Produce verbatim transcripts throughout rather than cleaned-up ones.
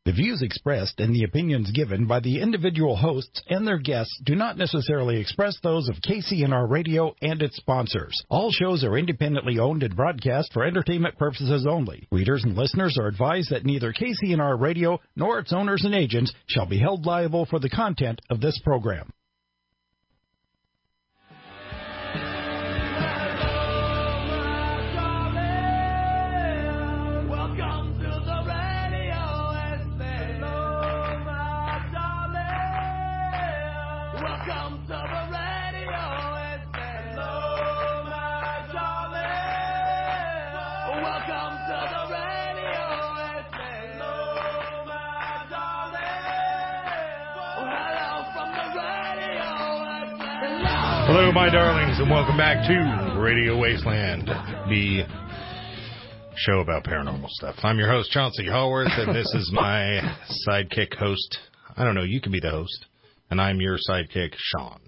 The views expressed and the opinions given by the individual hosts and their guests do not necessarily express those of K C N R Radio and its sponsors. All shows are independently owned and broadcast for entertainment purposes only. Readers and listeners are advised that neither K C N R Radio nor its owners and agents shall be held liable for the content of this program. Hello, my darlings, and welcome back to Radio Wasteland, the show about paranormal stuff. I'm your host, Chauncey Haworth, and this is my sidekick host. I don't know, you can be the host, and I'm your sidekick, Sean.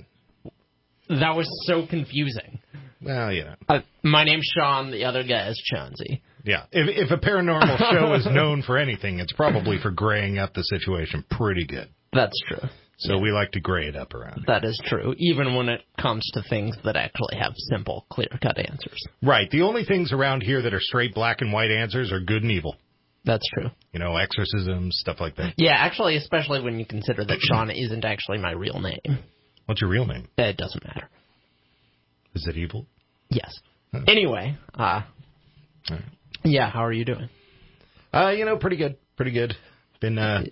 That was so confusing. Well, you know. Uh, my name's Sean, the other guy is Chauncey. Yeah, if, if a paranormal show is known for anything, it's probably for graying up the situation pretty good. That's true. So yeah. We like to gray it up around here. That is true, even when it comes to things that actually have simple, clear-cut answers. Right. The only things around here that are straight black and white answers are good and evil. That's true. You know, exorcisms, stuff like that. Yeah, actually, especially when you consider that Sean isn't actually my real name. What's your real name? It doesn't matter. Is it evil? Yes. Oh. Anyway, uh, right. Yeah, how are you doing? Uh, you know, pretty good. Pretty good. Been, uh,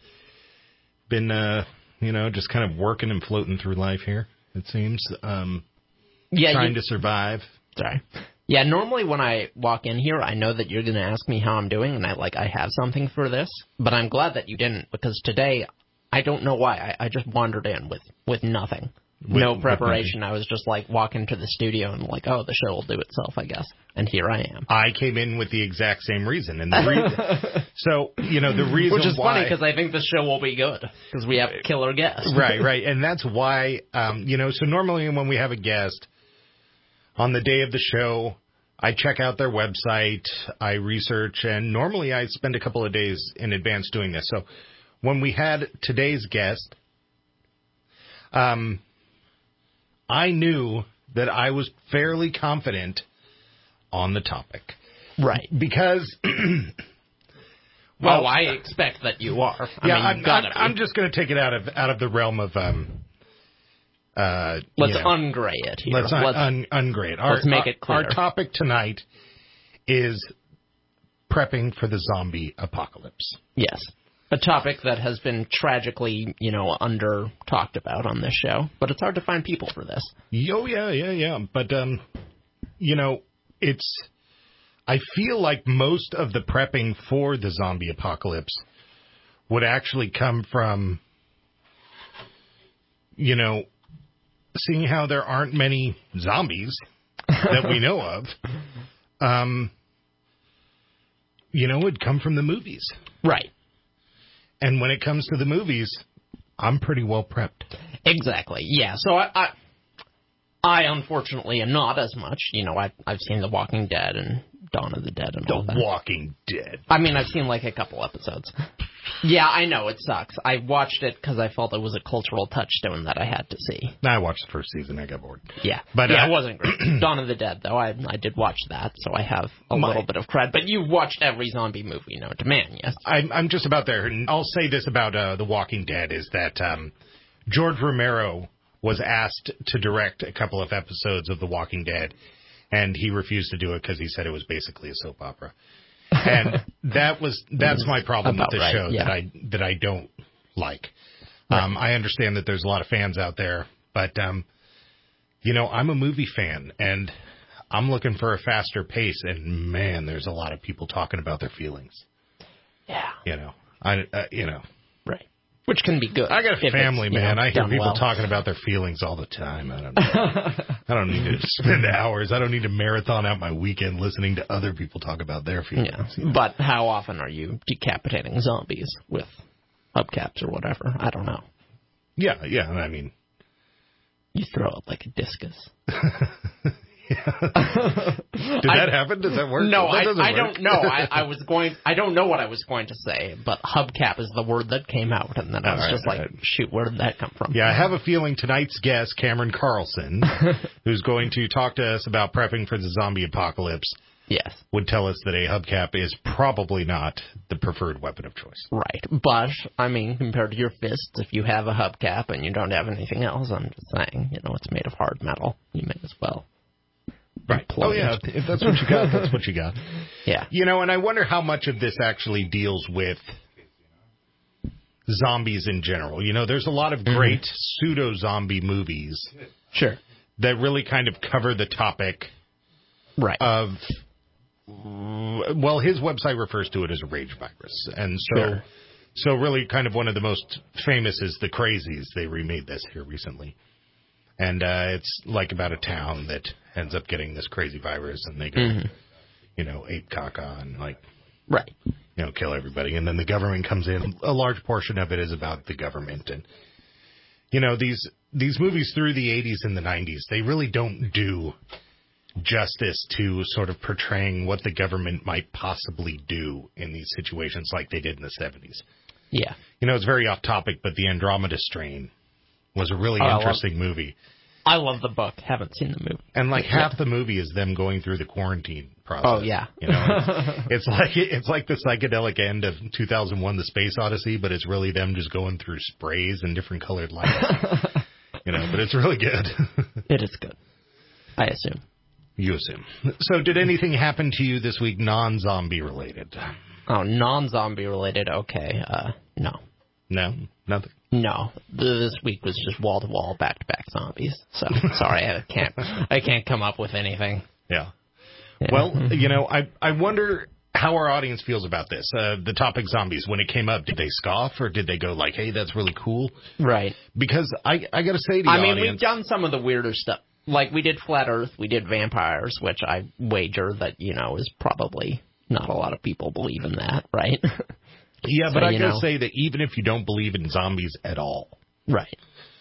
been, uh... You know, just kind of working and floating through life here, it seems. Um, yeah, trying you, to survive. Sorry. Yeah, normally when I walk in here, I know that you're going to ask me how I'm doing, and I like I have something for this. But I'm glad that you didn't, because today, I don't know why, I, I just wandered in with, with nothing. With, no preparation. I was just like walking to the studio and like, oh, the show will do itself, I guess. And here I am. I came in with the exact same reason. And the re- So, you know, the reason Which is why... funny because I think the show will be good because we have killer guests. Right, right. And that's why, um, you know, so normally when we have a guest on the day of the show, I check out their website, I research, and normally I spend a couple of days in advance doing this. So when we had today's guest... um. I knew that I was fairly confident on the topic. Right. Because... well, well, I expect that you are. I yeah, mean, I'm, gotta I'm, I'm just going to take it out of out of the realm of... Um, uh, let's you know, ungray it here. Let's, un- let's un- ungray it. Our, let's make it clear. Our topic tonight is prepping for the zombie apocalypse. Yes. A topic that has been tragically, you know, under talked about on this show, but it's hard to find people for this. Oh, yeah, yeah, yeah. But, um, you know, it's, I feel like most of the prepping for the zombie apocalypse would actually come from, you know, seeing how there aren't many zombies that we know of, um, you know, would come from the movies. Right. And when it comes to the movies, I'm pretty well prepped. Exactly, yeah. So I, I, I unfortunately am not as much. You know, I, I've seen The Walking Dead and Dawn of the Dead and all that. The Walking Dead. I mean, I've seen like a couple episodes. Yeah, I know, it sucks. I watched it because I felt it was a cultural touchstone that I had to see. I watched the first season. I got bored. Yeah, but yeah, uh, it wasn't great. Dawn of the Dead, though, I I did watch that, so I have a my, little bit of cred. But you've watched every zombie movie known to man, yes? I'm, I'm just about there. And I'll say this about uh, The Walking Dead is that um, George Romero was asked to direct a couple of episodes of The Walking Dead, and he refused to do it because he said it was basically a soap opera. And that was that's my problem with the right, show yeah. that I that I don't like. Right. Um, I understand that there's a lot of fans out there, but um, you know, I'm a movie fan and I'm looking for a faster pace. And man, there's a lot of people talking about their feelings. Yeah, you know, I uh, you know, right. Which can be good. I got a family, man. Know, I hear people well. talking about their feelings all the time. I don't know. I don't need to spend hours. I don't need to marathon out my weekend listening to other people talk about their feelings. Yeah. You know? But how often are you decapitating zombies with hubcaps or whatever? I don't know. Yeah, yeah. I mean, you throw it like a discus. Did that I, happen? Does that work? No, that I, I work. don't know. I, I was going. I don't know what I was going to say, but hubcap is the word that came out, and then I was right, just like, right. "Shoot, where did that come from?" Yeah, I have a feeling tonight's guest, Cameron Carlson, who's going to talk to us about prepping for the zombie apocalypse, yes, would tell us that a hubcap is probably not the preferred weapon of choice. Right, but I mean, compared to your fists, if you have a hubcap and you don't have anything else, I'm just saying, you know, it's made of hard metal. You may as well. Right. Oh, yeah. If that's what you got, that's what you got. Yeah. You know, and I wonder how much of this actually deals with zombies in general. You know, there's a lot of great mm-hmm. pseudo-zombie movies. Sure. That really kind of cover the topic right. of, well, his website refers to it as a rage virus. And so, sure. so really kind of one of the most famous is The Crazies. They remade this here recently. And uh, it's like about a town that ends up getting this crazy virus, and they go, mm-hmm. you know, ape caca and, like, right. you know, kill everybody. And then the government comes in. A large portion of it is about the government. And, you know, these these movies through the eighties and the nineties, they really don't do justice to sort of portraying what the government might possibly do in these situations like they did in the seventies. Yeah. You know, it's very off topic, but The Andromeda Strain was a really oh, interesting I love, movie. I love the book. Haven't seen the movie. And like half the movie is them going through the quarantine process. Oh yeah. You know, it's, it's like it's like the psychedelic end of two thousand one: The Space Odyssey, but it's really them just going through sprays and different colored lights. You know, but it's really good. It is good. I assume. You assume. So, did anything happen to you this week non-zombie related? Oh, non-zombie related. Okay. Uh, no. No, nothing. No, this week was just wall to wall, back to back zombies. So sorry, I can't. I can't come up with anything. Yeah. yeah. Well, you know, I I wonder how our audience feels about this. Uh, the topic zombies, when it came up, did they scoff or did they go like, "Hey, that's really cool"? Right. Because I I got to say to the I mean, audience, we've done some of the weirder stuff. Like we did Flat Earth, we did vampires, which I wager that you know is probably not a lot of people believe in that, right? Yeah, but so, I gotta know. say that even if you don't believe in zombies at all, right,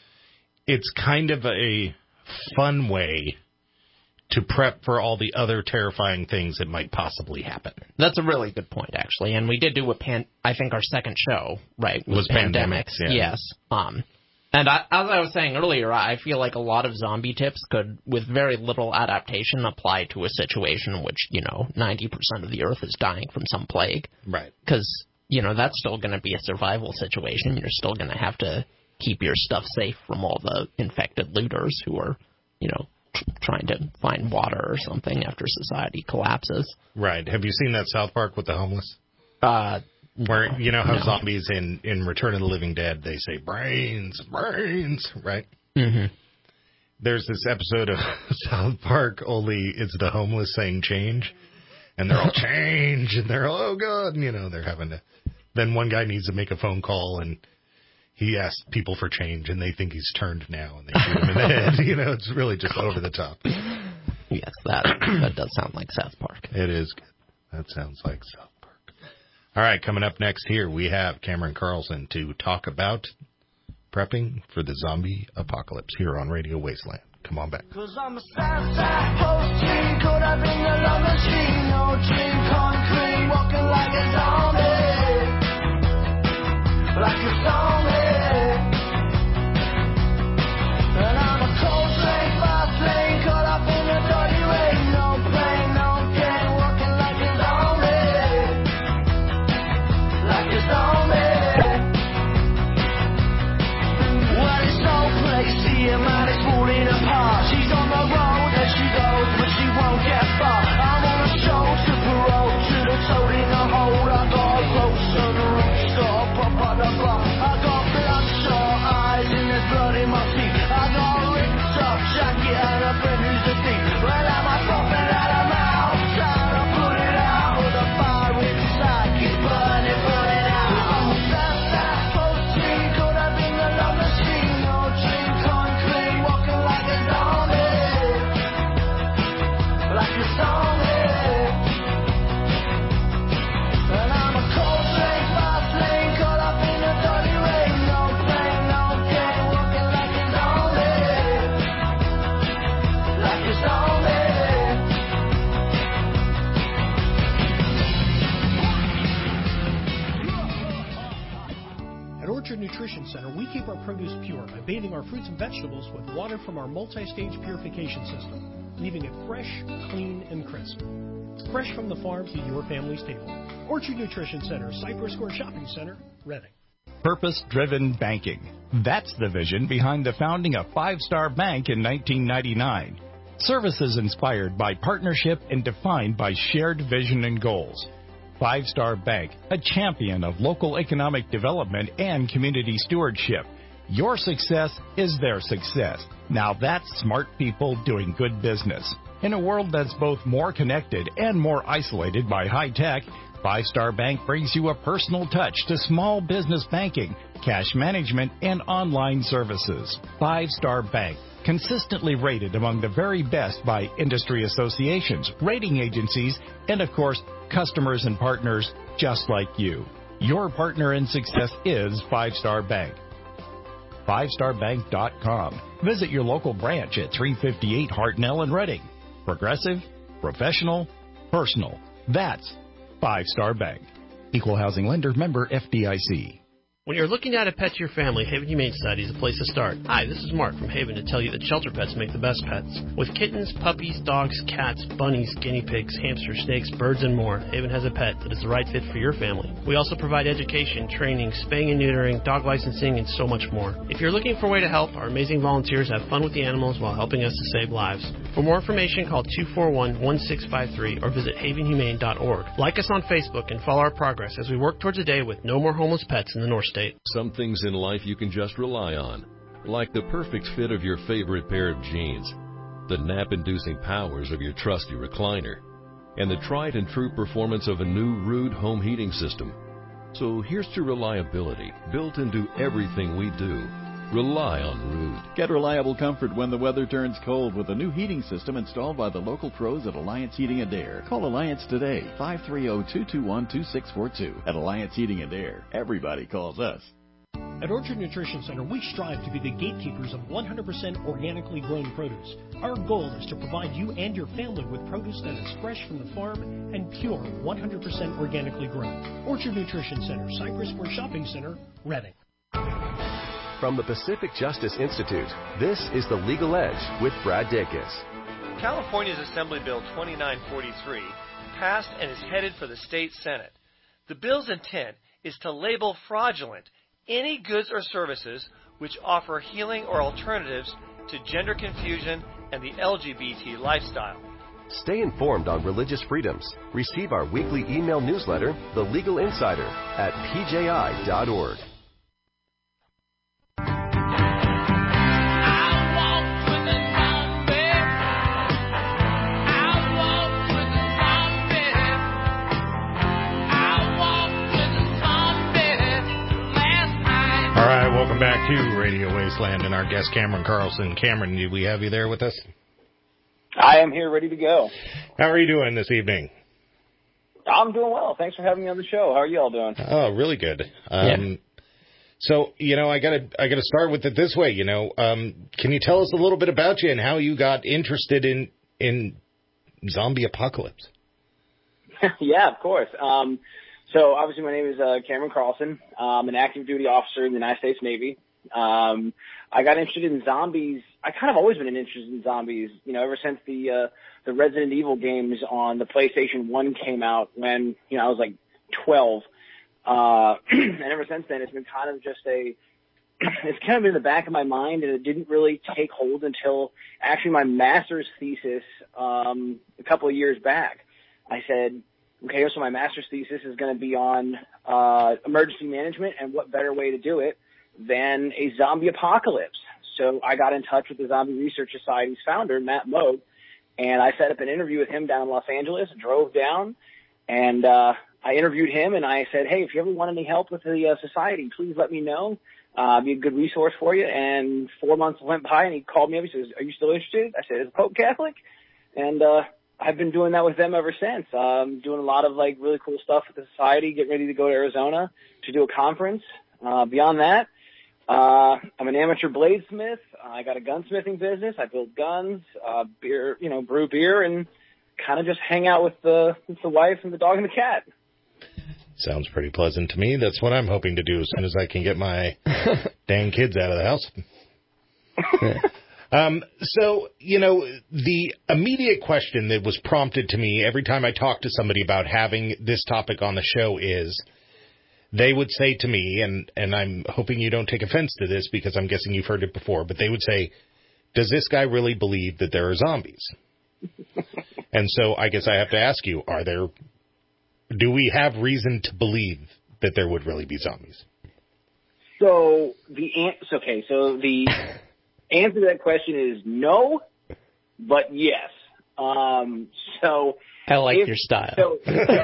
it's kind of a fun way to prep for all the other terrifying things that might possibly happen. That's a really good point, actually. And we did do a pan. I think our second show, right, was, was pandemics. pandemics. Yeah. Yes. Um, and I, as I was saying earlier, I feel like a lot of zombie tips could, with very little adaptation, apply to a situation in which you know ninety percent of the Earth is dying from some plague. Right. Because you know, that's still going to be a survival situation. You're still going to have to keep your stuff safe from all the infected looters who are, you know, tr- trying to find water or something after society collapses. Right. Have you seen that South Park with the homeless? Uh, Where, no, you know how no. zombies in, in Return of the Living Dead, they say, brains, brains, right? Mm-hmm. There's this episode of South Park, only it's the homeless saying change. And they're all change, and they're all, oh, God, and, you know, they're having to. Then one guy needs to make a phone call, and he asks people for change, and they think he's turned now, and they shoot him in the head. You know, it's really just over the top. Yes, that that does sound like South Park. It is good. That sounds like South Park. All right, coming up next here, we have Cameron Carlson to talk about prepping for the zombie apocalypse here on Radio Wasteland. Come on back. Cause I'm a Southside post teen, caught up in the love machine. No dream concrete, walking like a zombie. Like a zombie. And I'm a cold train, fast lane, caught up in the dirty rain. No pain, no gain, walking like a zombie. Like a zombie. Well, it's no place here, man, it's falling apart. She's on the road as she goes, but she won't get far. I'm on a show to parole, to the toad in the hole. I got a close on the roof, got a pop on the block. I got At Orchard Nutrition Center, we keep our produce pure by bathing our fruits and vegetables with water from our multi-stage purification system, leaving it fresh, clean, and crisp. Fresh from the farm to your family's table. Orchard Nutrition Center, Cypress Square Shopping Center, Reading. Purpose-driven banking. That's the vision behind the founding of Five Star Bank in nineteen ninety-nine. Services inspired by partnership and defined by shared vision and goals. Five Star Bank, a champion of local economic development and community stewardship. Your success is their success. Now that's smart people doing good business. In a world that's both more connected and more isolated by high tech, Five Star Bank brings you a personal touch to small business banking, cash management, and online services. Five Star Bank, consistently rated among the very best by industry associations, rating agencies, and of course, customers and partners just like you. Your partner in success is Five Star Bank. five star bank dot com. Visit your local branch at three fifty-eight Hartnell in Reading. Progressive, professional, personal. That's Five Star Bank. Equal housing lender, member F D I C. When you're looking to add a pet to your family, Haven Humane Society is the place to start. Hi, this is Mark from Haven to tell you that shelter pets make the best pets. With kittens, puppies, dogs, cats, bunnies, guinea pigs, hamsters, snakes, birds, and more, Haven has a pet that is the right fit for your family. We also provide education, training, spaying and neutering, dog licensing, and so much more. If you're looking for a way to help, our amazing volunteers have fun with the animals while helping us to save lives. For more information, call two four one, one six five three or visit haven humane dot org. Like us on Facebook and follow our progress as we work towards a day with no more homeless pets in the North State. Some things in life you can just rely on, like the perfect fit of your favorite pair of jeans, the nap-inducing powers of your trusty recliner, and the tried and true performance of a new Ruud home heating system. So here's to reliability, built into everything we do. Rely on Ruud. Get reliable comfort when the weather turns cold with a new heating system installed by the local pros at Alliance Heating and Air. Call Alliance today, five three zero, two two one, two six four two. At Alliance Heating and Air, everybody calls us. At Orchard Nutrition Center, we strive to be the gatekeepers of one hundred percent organically grown produce. Our goal is to provide you and your family with produce that is fresh from the farm and pure, one hundred percent organically grown. Orchard Nutrition Center, Cypress Square Shopping Center, Reading. From the Pacific Justice Institute, this is The Legal Edge with Brad Dacus. California's Assembly Bill twenty-nine forty-three passed and is headed for the state Senate. The bill's intent is to label fraudulent any goods or services which offer healing or alternatives to gender confusion and the L G B T lifestyle. Stay informed on religious freedoms. Receive our weekly email newsletter, The Legal Insider, at p j i dot org. All right, welcome back to Radio Wasteland and our guest Cameron Carlson. Cameron, do we have you there with us? I am here ready to go. How are you doing this evening? I'm doing well. Thanks for having me on the show. How are you all doing? Oh, really good. Um, yeah. So, you know, I gotta, I gotta start with it this way. You know, um, can you tell us a little bit about you and how you got interested in in zombie apocalypse? Yeah, of course. Um, so, obviously, my name is uh, Cameron Carlson. I'm an active duty officer in the United States Navy. Um, I got interested in zombies. I kind of always been interested in zombies. You know, ever since the uh, the Resident Evil games on the PlayStation one came out when you know I was like twelve. Uh, and ever since then, it's been kind of just a, it's kind of been in the back of my mind, and it didn't really take hold until actually my master's thesis, um, a couple of years back. I said, okay, so my master's thesis is going to be on, uh, emergency management, and what better way to do it than a zombie apocalypse. So I got in touch with the Zombie Research Society's founder, Matt Moog, and I set up an interview with him down in Los Angeles, drove down, and, uh, I interviewed him, and I said, hey, if you ever want any help with the uh, society, please let me know. Uh, I'd be a good resource for you. And four months went by, and he called me up. He says, are you still interested? I said, is the Pope Catholic? And uh, I've been doing that with them ever since. Um, doing a lot of, like, really cool stuff with the society, getting ready to go to Arizona to do a conference. Uh, beyond that, uh, I'm an amateur bladesmith. I got a gunsmithing business. I build guns, uh, beer, you know, brew beer, and kind of just hang out with the, with the wife and the dog and the cat. Sounds pretty pleasant to me. That's what I'm hoping to do as soon as I can get my dang kids out of the house. um, so, you know, the immediate question that was prompted to me every time I talk to somebody about having this topic on the show is, they would say to me, and, and I'm hoping you don't take offense to this because I'm guessing you've heard it before, but they would say, does this guy really believe that there are zombies? And so I guess I have to ask you, are there, do we have reason to believe that there would really be zombies? So the answer, okay, so the answer to that question is no, but yes. Um, so I like if, your style. So,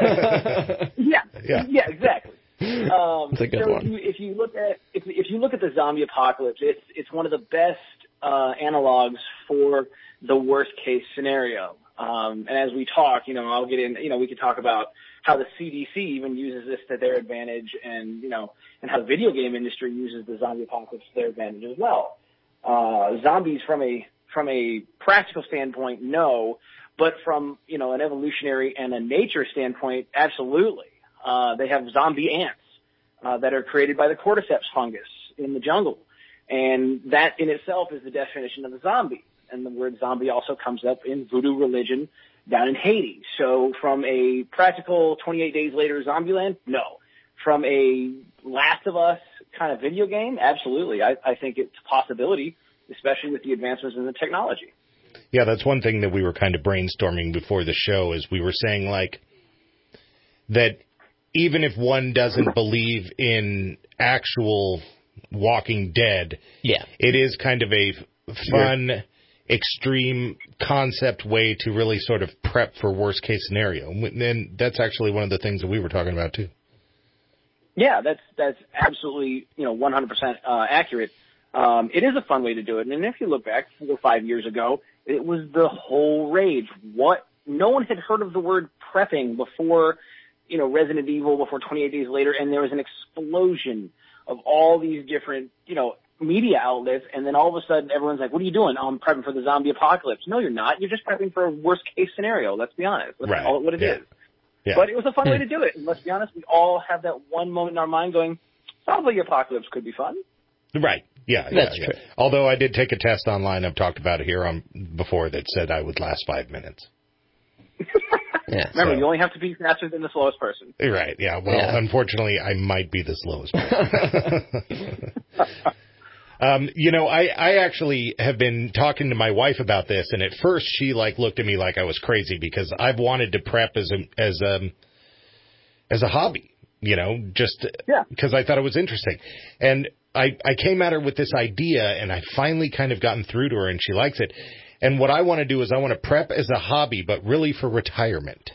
yeah, yeah, yeah, exactly. Um, That's a good so one. If you, if you look at if, if you look at the zombie apocalypse, it's it's one of the best uh, analogs for the worst case scenario. Um, and as we talk, you know, I'll get in. You know, we could talk about how the C D C even uses this to their advantage, and you know, and how the video game industry uses the zombie apocalypse to their advantage as well. Uh, zombies from a from a practical standpoint, no, but from you know an evolutionary and a nature standpoint, absolutely. Uh, they have zombie ants uh, that are created by the cordyceps fungus in the jungle. And that in itself is the definition of a zombie. And the word zombie also comes up in voodoo religion down in Haiti. So from a practical twenty-eight days later Zombieland, no. From a Last of Us kind of video game, absolutely. I, I think it's a possibility, especially with the advancements in the technology. Yeah, that's one thing that we were kind of brainstorming before the show is we were saying, like, that even if one doesn't believe in actual Walking Dead, yeah, it is kind of a fun, extreme concept way to really sort of prep for worst case scenario. And that's actually one of the things that we were talking about too. Yeah, that's that's absolutely you know one hundred percent uh, accurate. Um, it is a fun way to do it. And if you look back four or five years ago, it was the whole rage. What no one had heard of the word prepping before. You know, Resident Evil before twenty-eight days later, and there was an explosion of all these different, you know, media outlets, and then all of a sudden everyone's like, what are you doing? Oh, I'm prepping for the zombie apocalypse. No, you're not. You're just prepping for a worst-case scenario. Let's be honest. Let's right. call it what it yeah. is. Yeah. But it was a fun way to do it. And let's be honest, we all have that one moment in our mind going, zombie apocalypse could be fun. Right. Yeah, That's yeah, true. Yeah. Although I did take a test online, I've talked about it here on before, that said I would last five minutes. Yeah, Remember, so. you only have to be faster than the slowest person. Right, yeah. Well, yeah. unfortunately, I might be the slowest person. um, you know, I, I actually have been talking to my wife about this, and at first she, like, looked at me like I was crazy because I've wanted to prep as a, as a, as a hobby, you know, just because yeah. I thought it was interesting. And I, I came at her with this idea, and I finally kind of gotten through to her, and she likes it. And what I want to do is I want to prep as a hobby, but really for retirement.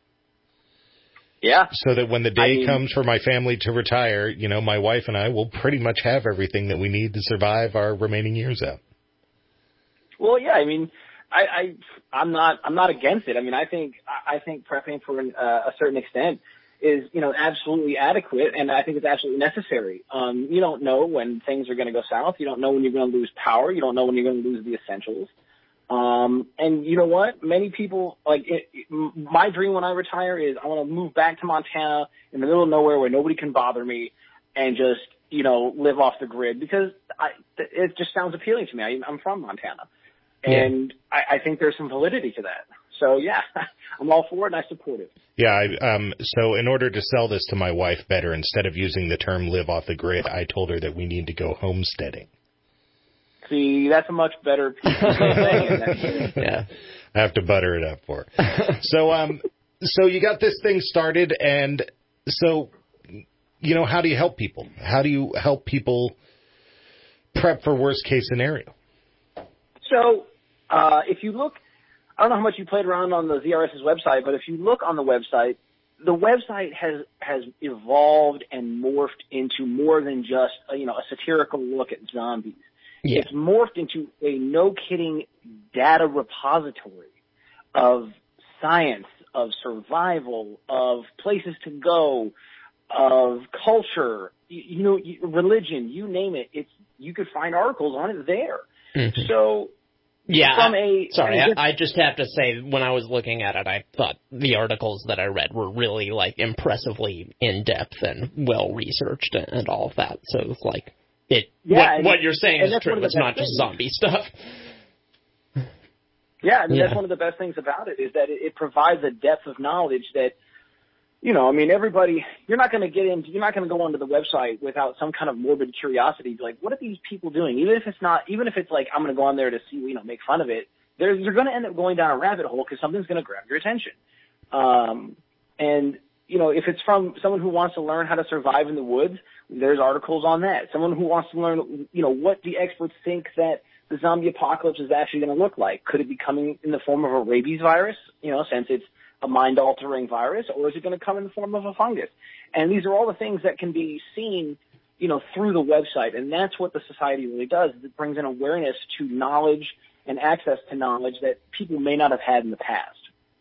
Yeah. So that when the day I mean, comes for my family to retire, you know, my wife and I will pretty much have everything that we need to survive our remaining years out. Well, yeah, I mean, I, I, I'm not, I'm not against it. I mean, I think, I think prepping for an, uh, a certain extent is, you know, absolutely adequate, and I think it's absolutely necessary. Um, you don't know when things are going to go south. You don't know when you're going to lose power. You don't know when you're going to lose the essentials. Um, and you know what? Many people, like, it, it, my dream when I retire is I want to move back to Montana in the middle of nowhere where nobody can bother me and just, you know, live off the grid because I, it just sounds appealing to me. I, I'm from Montana. And yeah. I, I think there's some validity to that. So, yeah, I'm all for it and I support it. Yeah, I, um, so in order to sell this to my wife better, instead of using the term live off the grid, I told her that we need to go homesteading. See, that's a much better piece of saying. Yeah. I have to butter it up for her. So, um, so you got this thing started, and so, you know, how do you help people? How do you help people prep for worst case scenario? So, uh, if you look, I don't know how much you played around on the Z R S's website, but if you look on the website, the website has, has evolved and morphed into more than just, a, you know, a satirical look at zombies. Yeah. It's morphed into a no-kidding data repository of science, of survival, of places to go, of culture, you, you know, religion, you name it. It's, you could find articles on it there. Mm-hmm. So Yeah, from a sorry, I, I, I just have to say, when I was looking at it, I thought the articles that I read were really, like, impressively in-depth and well-researched and, and all of that. So it's like, it, yeah, what, and, what you're saying is true. It's not things. just zombie stuff. Yeah, I mean, yeah. that's one of the best things about it, is that it, it provides a depth of knowledge that, you know, I mean, everybody, you're not going to get into, you're not going to go onto the website without some kind of morbid curiosity. Like, what are these people doing? Even if it's not, even if it's like, I'm going to go on there to see, you know, make fun of it, there, you're going to end up going down a rabbit hole because something's going to grab your attention. Um, and, you know, if it's from someone who wants to learn how to survive in the woods, there's articles on that. Someone who wants to learn, you know, what the experts think that the zombie apocalypse is actually going to look like. Could it be coming in the form of a rabies virus, you know, since it's a mind-altering virus, or is it going to come in the form of a fungus? And these are all the things that can be seen, you know, through the website, and that's what the society really does. It brings an awareness to knowledge and access to knowledge that people may not have had in the past.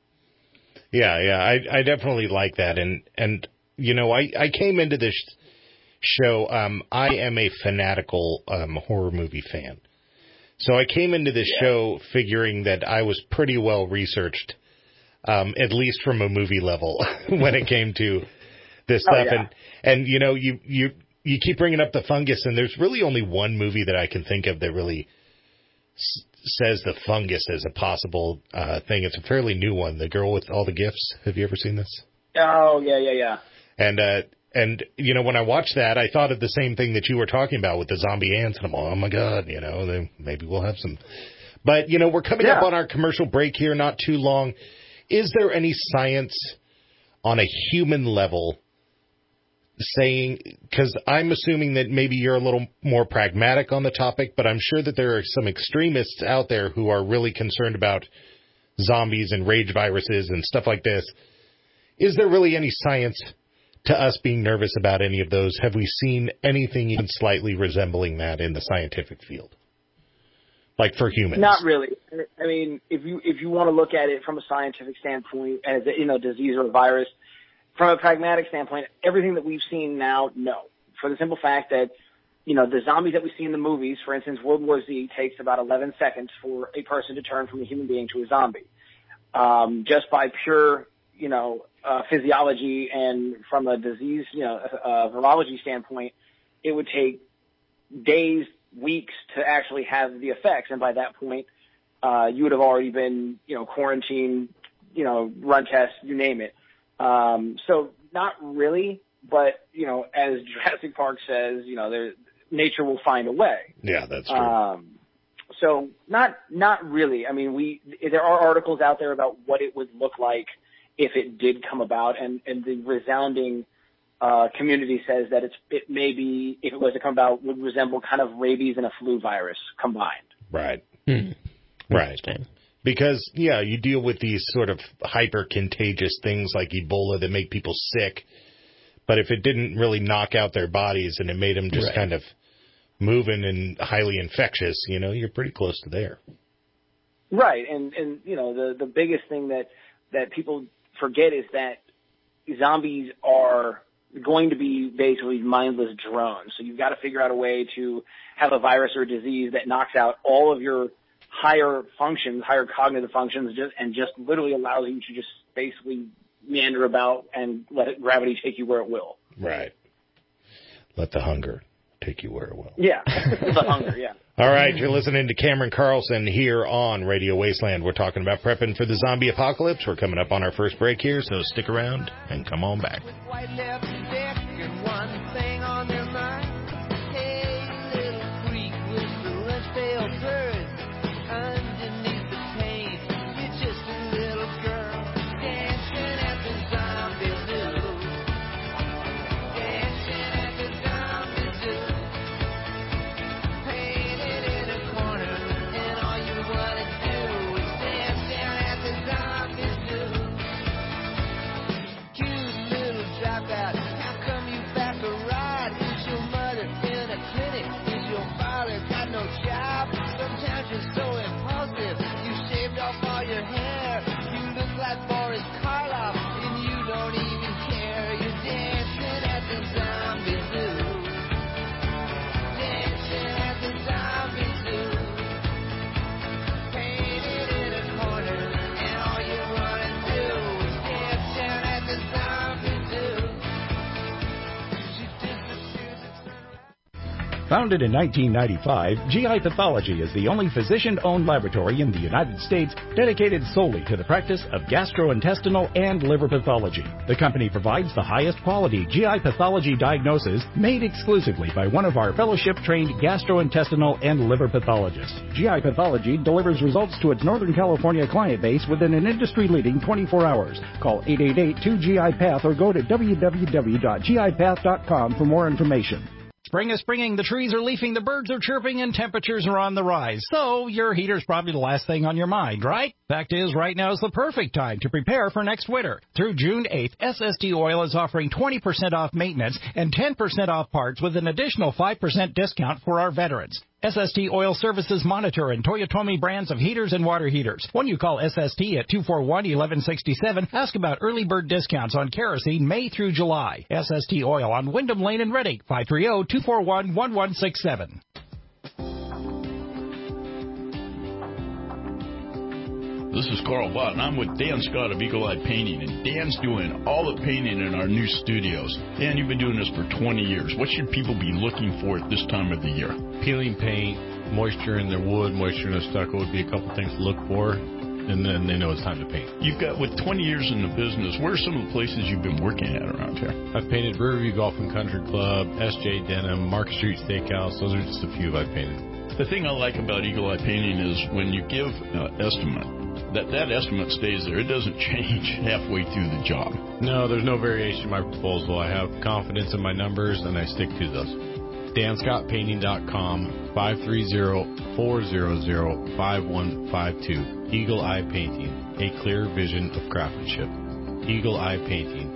Yeah, yeah, I, I definitely like that, and and you know, I, I came into this show. Um, I am a fanatical um, horror movie fan, so I came into this yeah. show figuring that I was pretty well researched. Um, at least from a movie level when it came to this stuff. Oh, yeah. And, and, you know, you, you, you keep bringing up the fungus, and there's really only one movie that I can think of that really s- says the fungus as a possible, uh, thing. It's a fairly new one. The Girl with All the Gifts. Have you ever seen this? Oh, yeah, yeah, yeah. And, uh, and, you know, when I watched that, I thought of the same thing that you were talking about with the zombie ants, and I'm like, oh my God, you know, then maybe we'll have some, but, you know, we're coming yeah. up on our commercial break here, not too long. Is there any science on a human level saying, because I'm assuming that maybe you're a little more pragmatic on the topic, but I'm sure that there are some extremists out there who are really concerned about zombies and rage viruses and stuff like this. Is there really any science to us being nervous about any of those? Have we seen anything even slightly resembling that in the scientific field? Like for humans? Not really. I mean, if you if you want to look at it from a scientific standpoint as a, you know, disease or a virus, from a pragmatic standpoint, everything that we've seen now, no. For the simple fact that, you know, the zombies that we see in the movies, for instance, World War Z takes about eleven seconds for a person to turn from a human being to a zombie. Um, just by pure, you know, uh, physiology and from a disease, you know, uh, virology standpoint, it would take days, weeks to actually have the effects, and by that point, uh, you would have already been, you know, quarantined, you know, run tests, you name it. Um, so not really, but, you know, as Jurassic Park says, you know, there, nature will find a way. Yeah, that's true. Um, so not, not really. I mean, we, there are articles out there about what it would look like if it did come about, and, and the resounding Uh, community says that it's, it may be, if it was to come about, would resemble kind of rabies and a flu virus combined. Right. Hmm. Right. Because, yeah, you deal with these sort of hyper-contagious things like Ebola that make people sick, but if it didn't really knock out their bodies and it made them just right. kind of moving and highly infectious, you know, you're pretty close to there. Right. And, and you know, the, the biggest thing that, that people forget is that zombies are going to be basically mindless drones. So you've got to figure out a way to have a virus or a disease that knocks out all of your higher functions, higher cognitive functions, just, and just literally allows you to just basically meander about and let it, gravity take you where it will. Right. Let the hunger take you where it will. Yeah, the hunger, yeah. All right, you're listening to Cameron Carlson here on Radio Wasteland. We're talking about prepping for the zombie apocalypse. We're coming up on our first break here, so stick around and come on back. Founded in nineteen ninety-five, G I Pathology is the only physician-owned laboratory in the United States dedicated solely to the practice of gastrointestinal and liver pathology. The company provides the highest quality G I pathology diagnosis made exclusively by one of our fellowship-trained gastrointestinal and liver pathologists. G I Pathology delivers results to its Northern California client base within an industry-leading twenty-four hours. Call eight eight eight, two G I Path or go to w w w dot g i path dot com for more information. Spring is springing, the trees are leafing, the birds are chirping, and temperatures are on the rise. So your heater's probably the last thing on your mind, right? Fact is, right now is the perfect time to prepare for next winter. Through June eighth, S S T Oil is offering twenty percent off maintenance and ten percent off parts with an additional five percent discount for our veterans. S S T Oil services Monitor and Toyotomi brands of heaters and water heaters. When you call S S T at two four one, one one six seven, ask about early bird discounts on kerosene May through July. S S T Oil on Wyndham Lane in Reading, five three zero, two four one, one one six seven. This is Carl Bott, and I'm with Dan Scott of Eagle Eye Painting, and Dan's doing all the painting in our new studios. Dan, you've been doing this for twenty years. What should people be looking for at this time of the year? Peeling paint, moisture in their wood, moisture in their stucco would be a couple things to look for, and then they know it's time to paint. You've got, with twenty years in the business, where are some of the places you've been working at around here? I've painted Riverview Golf and Country Club, S J Denham, Market Street Steakhouse. Those are just a few I've painted. The thing I like about Eagle Eye Painting is when you give an estimate, that that estimate stays there. It doesn't change halfway through the job. No, there's no variation in my proposal. I have confidence in my numbers, and I stick to those. Dan Scott Painting dot com, five three zero, four zero zero, five one five two. Eagle Eye Painting, a clear vision of craftsmanship. Eagle Eye Painting.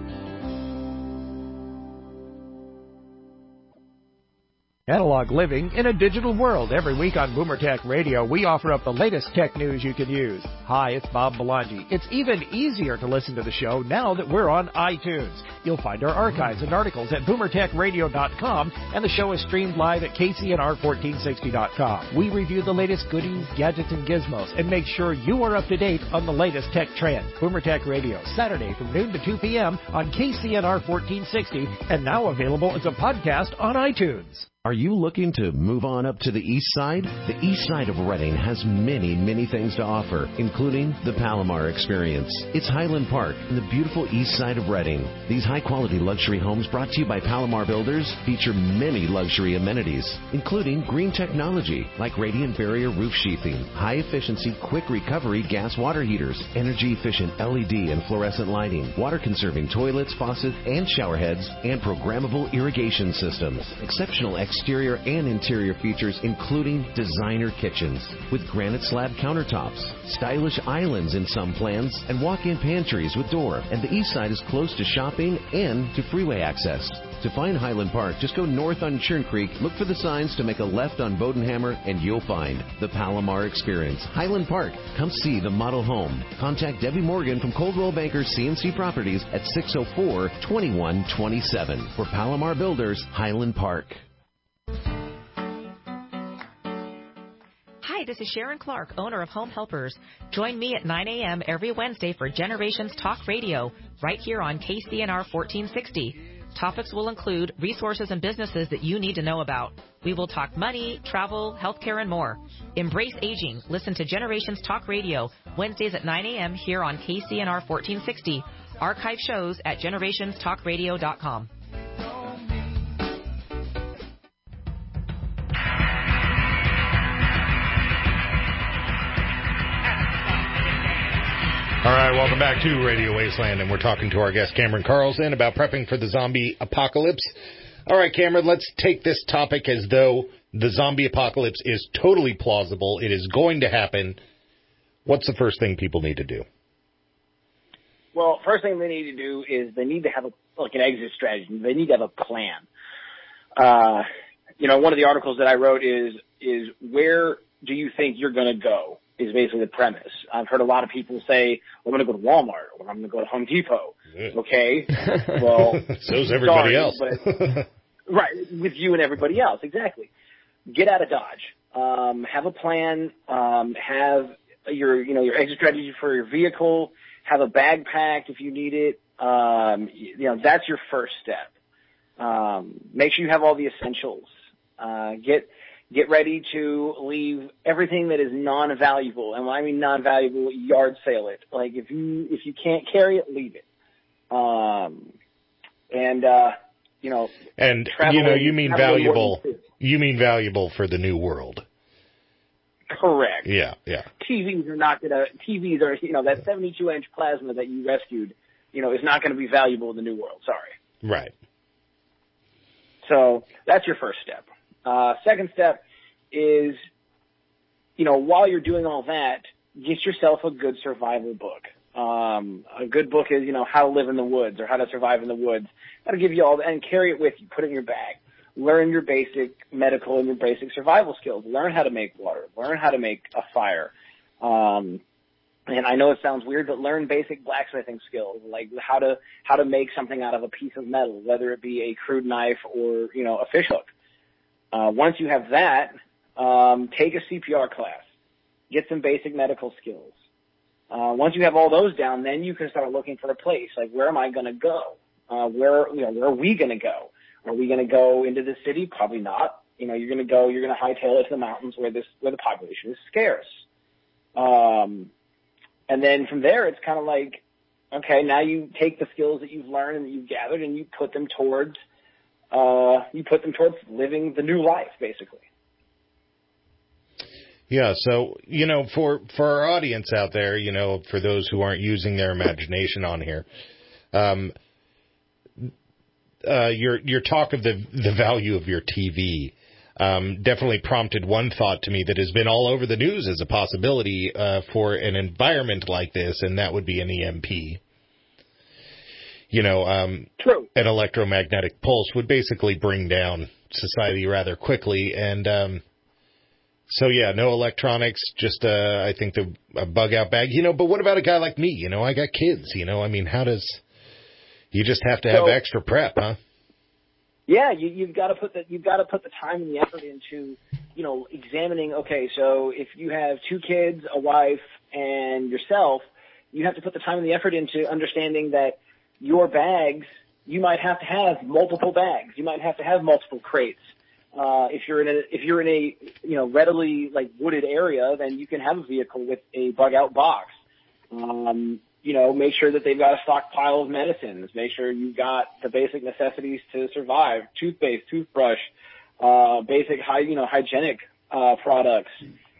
Analog living in a digital world. Every week on Boomer Tech Radio, we offer up the latest tech news you can use. Hi, it's Bob Belangi. It's even easier to listen to the show now that we're on iTunes. You'll find our archives and articles at boomer tech radio dot com, and the show is streamed live at k c n r fourteen sixty dot com. We review the latest goodies, gadgets, and gizmos, and make sure you are up to date on the latest tech trends. Boomer Tech Radio, Saturday from noon to two p.m. on K C N R fourteen sixty, and now available as a podcast on iTunes. Are you looking to move on up to the east side? The east side of Reading has many, many things to offer, including the Palomar Experience. It's Highland Park in the beautiful east side of Reading. These high-quality luxury homes brought to you by Palomar Builders feature many luxury amenities, including green technology like radiant barrier roof sheathing, high-efficiency quick recovery gas water heaters, energy-efficient L E D and fluorescent lighting, water-conserving toilets, faucets, and shower heads, and programmable irrigation systems. Exceptional exterior and interior features including designer kitchens with granite slab countertops, stylish islands in some plans, and walk-in pantries with door. And the east side is close to shopping and to freeway access. To find Highland Park, just go north on Churn Creek, look for the signs to make a left on Bodenhammer, and you'll find the Palomar Experience. Highland Park. Come see the model home. Contact Debbie Morgan from Coldwell Banker C and C Properties at six oh four, two one two seven. For Palomar Builders, Highland Park. Hi, this is Sharon Clark, owner of Home Helpers. Join me at nine a.m. every Wednesday for Generations Talk Radio, right here on K C N R fourteen sixty. Topics will include resources and businesses that you need to know about. We will talk money, travel, healthcare, and more. Embrace aging. Listen to Generations Talk Radio, Wednesdays at nine a.m. here on K C N R fourteen sixty. Archive shows at generations talk radio dot com. All right, welcome back to Radio Wasteland, and we're talking to our guest, Cameron Carlson, about prepping for the zombie apocalypse. All right, Cameron, let's take this topic as though the zombie apocalypse is totally plausible. It is going to happen. What's the first thing people need to do? Well, first thing they need to do is they need to have a, like an exit strategy. They need to have a plan. Uh, you know, one of the articles that I wrote is, is where do you think you're going to go? Is basically the premise. I've heard a lot of people say, well, I'm going to go to Walmart or I'm going to go to Home Depot. Yeah. Okay. Well, so's everybody sorry, else. But, right. With you and everybody else. Exactly. Get out of Dodge. Um, have a plan. Um, have your, you know, your exit strategy for your vehicle. Have a bag packed if you need it. Um, you know, that's your first step. Um, make sure you have all the essentials. Uh, get get ready to leave everything that is non-valuable. And when I mean non-valuable, yard sale it. Like if you if you can't carry it, leave it. Um, and uh, you know, and you know, you mean valuable. You mean valuable for the new world. Correct. Yeah, yeah. T Vs are not gonna. T Vs are, you know, that seventy-two inch plasma that you rescued, you know, is not going to be valuable in the new world. Sorry. Right. So that's your first step. Uh, second step is, you know, while you're doing all that, get yourself a good survival book. Um, a good book is, you know, How to Live in the Woods or How to Survive in the Woods. That'll give you all that, and carry it with you. Put it in your bag. Learn your basic medical and your basic survival skills. Learn how to make water. Learn how to make a fire. Um, and I know it sounds weird, but learn basic blacksmithing skills, like how to how to make something out of a piece of metal, whether it be a crude knife or, you know, a fish hook. Uh, once you have that, um, take a C P R class. Get some basic medical skills. Uh, once you have all those down, then you can start looking for a place. Like, where am I going to go? Uh, where, you know, where are we going to go? Are we going to go into the city? Probably not. You know, you're going to go, you're going to hightail it to the mountains where this, where the population is scarce. Um, and then from there, it's kind of like, okay, now you take the skills that you've learned and that you've gathered and you put them towards, uh, you put them towards living the new life, basically. Yeah. So, you know, for, for our audience out there, you know, for those who aren't using their imagination on here, um, Uh, your your talk of the the value of your T V um, definitely prompted one thought to me that has been all over the news as a possibility uh, for an environment like this, and that would be an E M P. You know, um, True. An electromagnetic pulse would basically bring down society rather quickly, and um, so yeah, no electronics, just uh, I think the a bug out bag. You know, but what about a guy like me? You know, I got kids. You know, I mean, how does You just have to have so, extra prep, huh? Yeah, you, you've got to put the you've got to put the time and the effort into, you know, examining. Okay, so if you have two kids, a wife, and yourself, you have to put the time and the effort into understanding that your bags, you might have to have multiple bags. You might have to have multiple crates. Uh, if you're in a if you're in a you know readily like wooded area, then you can have a vehicle with a bug out box. Um, You know, make sure that they've got a stockpile of medicines. Make sure you've got the basic necessities to survive: toothpaste, toothbrush, uh, basic, hy- you know, hygienic uh, products,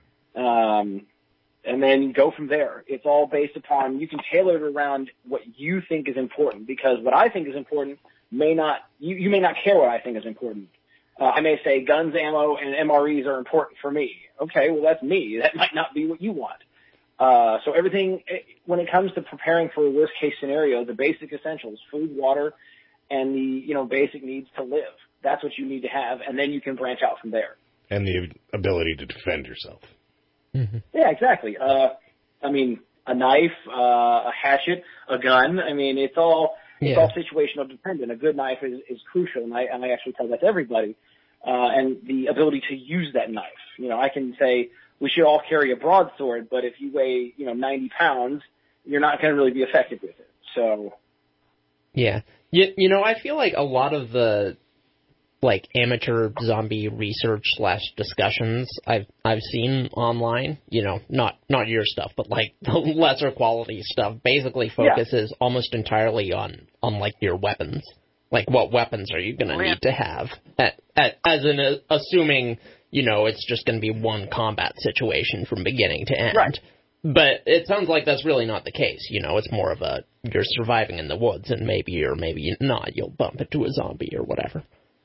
um, and then go from there. It's all based upon, you can tailor it around what you think is important, because what I think is important may not, you, you may not care what I think is important. Uh, I may say guns, ammo, and M R Es are important for me. Okay, well, that's me. That might not be what you want. Uh, so everything, when it comes to preparing for a worst case scenario, the basic essentials, food, water, and the, you know, basic needs to live. That's what you need to have, and then you can branch out from there. And the ability to defend yourself. Mm-hmm. Yeah, exactly. Uh, I mean, a knife, uh, a hatchet, a gun. I mean, it's all, it's Yeah. all situational dependent. A good knife is, is crucial, and I, and I actually tell that to everybody. Uh, and the ability to use that knife. You know, I can say, we should all carry a broadsword, but if you weigh, you know, ninety pounds, you're not going to really be effective with it. So, yeah, you, you know, I feel like a lot of the like amateur zombie research slash discussions I've I've seen online, you know, not not your stuff, but like the lesser quality stuff, basically focuses yeah. almost entirely on on like your weapons. Like, what weapons are you going to need to have? At, at, as in, uh, assuming, you know, it's just going to be one combat situation from beginning to end. Right. But it sounds like that's really not the case. You know, it's more of a, you're surviving in the woods, and maybe or maybe not, you'll bump into a zombie or whatever.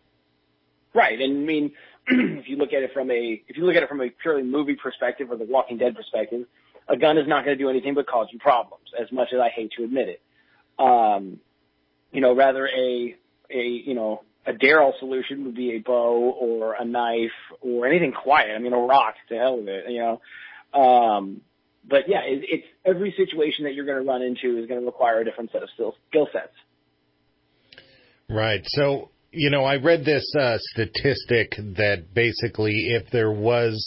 Right. And, I mean, if you look at it from a, if you look at it from a purely movie perspective or the Walking Dead perspective, a gun is not going to do anything but cause you problems, as much as I hate to admit it. Um, You know, rather a, a, you know, a Daryl solution would be a bow or a knife or anything quiet. I mean, a rock, to hell with it, you know. Um, but yeah, it, it's every situation that you're going to run into is going to require a different set of skill, skill sets. Right. So, you know, I read this uh, statistic that basically if there was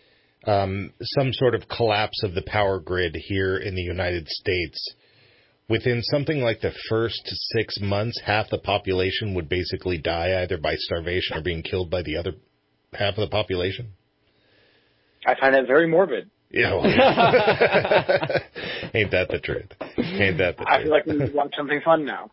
um, some sort of collapse of the power grid here in the United States, within something like the first six months, half the population would basically die either by starvation or being killed by the other half of the population? I find that very morbid. Yeah, well, yeah. Ain't that the truth? Ain't that the truth? I feel like we need to watch something fun now.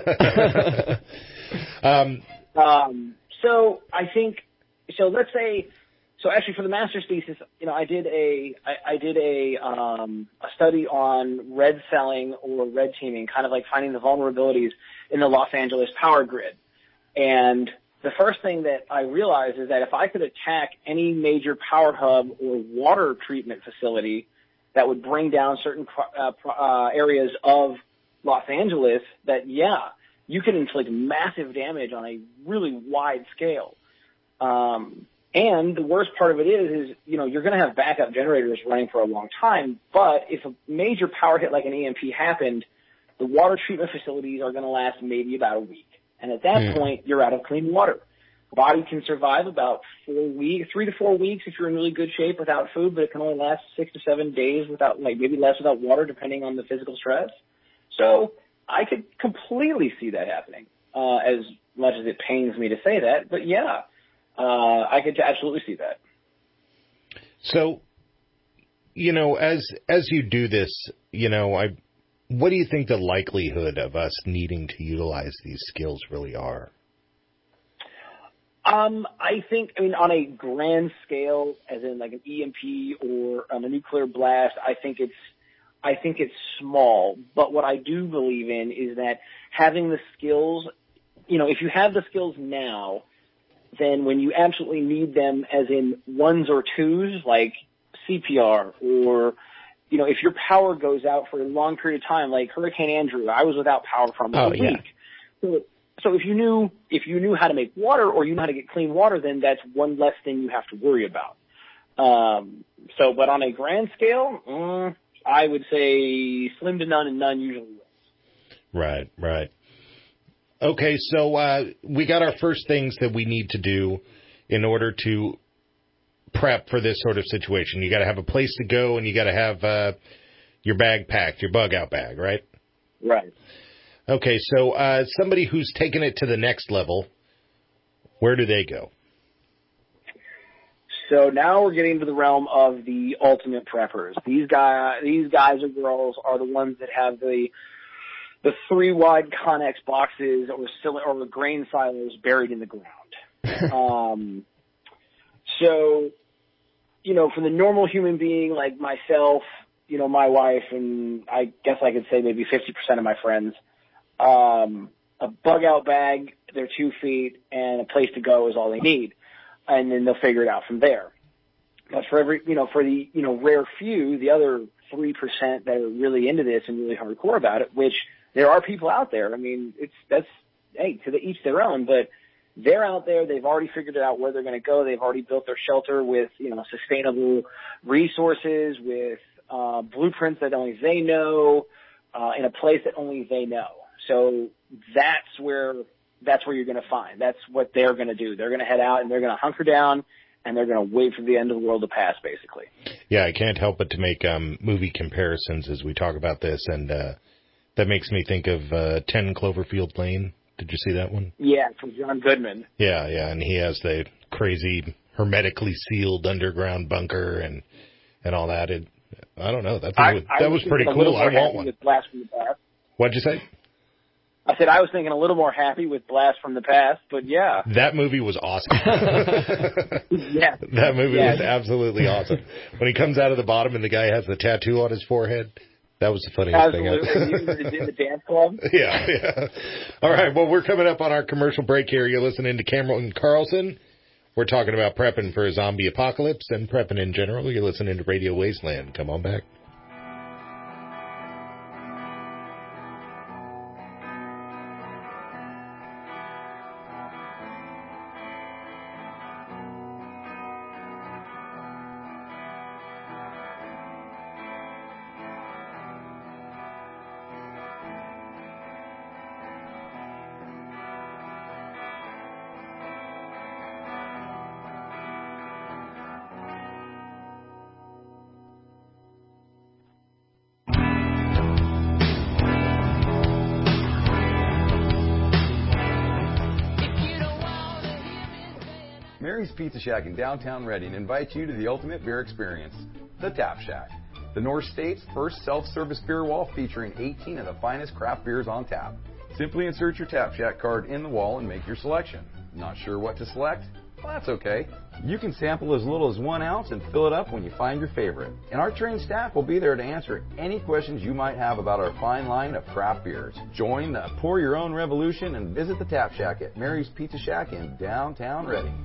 um, um, so I think, so let's say, so actually for the master's thesis, you know, I did a, I, I did a, um, a study on red selling or red teaming, kind of like finding the vulnerabilities in the Los Angeles power grid. And the first thing that I realized is that if I could attack any major power hub or water treatment facility that would bring down certain uh, uh, areas of Los Angeles, that, yeah, you could inflict massive damage on a really wide scale. Um, and the worst part of it is, is, you know, you're going to have backup generators running for a long time, but if a major power hit like an E M P happened, the water treatment facilities are going to last maybe about a week. And at that mm. point, you're out of clean water. Body can survive about four weeks, three to four weeks if you're in really good shape without food, but it can only last six to seven days without, like maybe less without water, depending on the physical stress. So I could completely see that happening, uh, as much as it pains me to say that. But yeah, uh, I could absolutely see that. So, you know, as as you do this, you know, I, what do you think the likelihood of us needing to utilize these skills really are? Um, I think, I mean, on a grand scale, as in like an E M P or um, a nuclear blast, I think it's, I think it's small. But what I do believe in is that having the skills, you know, if you have the skills now, then when you absolutely need them, as in ones or twos, like C P R, or, you know, if your power goes out for a long period of time, like Hurricane Andrew, I was without power for almost oh, a yeah. week. So, So if you knew if you knew how to make water or you know how to get clean water, then that's one less thing you have to worry about. Um, so, but on a grand scale, mm, I would say slim to none, and none usually wins. Right, right. Okay, so uh, we got our first things that we need to do in order to prep for this sort of situation. You got to have a place to go, and you got to have uh, your bag packed, your bug out bag, right? Right. Okay, so uh, somebody who's taken it to the next level, where do they go? So now we're getting to the realm of the ultimate preppers. These guys, these guys or girls are the ones that have the the three wide Connex boxes or sil- or grain silos buried in the ground. um, so, you know, for the normal human being like myself, you know, my wife, and I guess I could say maybe fifty percent of my friends, Um, a bug out bag, their two feet, and a place to go is all they need. And then they'll figure it out from there. But for every, you know, for the, you know, rare few, the other three percent that are really into this and really hardcore about it, which there are people out there. I mean, it's, that's, hey, to the each their own, but they're out there. They've already figured it out where they're going to go. They've already built their shelter with, you know, sustainable resources, with, uh, blueprints that only they know, uh, in a place that only they know. So that's where that's where you're going to find. That's what they're going to do. They're going to head out and they're going to hunker down and they're going to wait for the end of the world to pass, basically. Yeah, I can't help but to make um, movie comparisons as we talk about this, and uh, that makes me think of uh, ten Cloverfield Lane. Did you see that one? Yeah, from John Goodman. Yeah, yeah, and he has the crazy hermetically sealed underground bunker and and all that. It, I don't know. That I, was, I that was was pretty a cool. I more want one. with Blast from the Past. What'd you say? I said I was thinking a little more happy with Blast from the Past, but yeah. That movie was awesome. yeah. That movie yeah. was absolutely awesome. When he comes out of the bottom and the guy has the tattoo on his forehead, that was the funniest absolutely. thing ever. In the dance club. Yeah, yeah. All right, well, we're coming up on our commercial break here. You're listening to Cameron Carlson. We're talking about prepping for a zombie apocalypse and prepping in general. You're listening to Radio Wasteland. Come on back. Mary's Pizza Shack in downtown Reading invites you to the ultimate beer experience, the Tap Shack. The North State's first self-service beer wall featuring eighteen of the finest craft beers on tap. Simply insert your Tap Shack card in the wall and make your selection. Not sure what to select? Well, that's okay. You can sample as little as one ounce and fill it up when you find your favorite. And our trained staff will be there to answer any questions you might have about our fine line of craft beers. Join the Pour Your Own revolution and visit the Tap Shack at Mary's Pizza Shack in downtown Reading.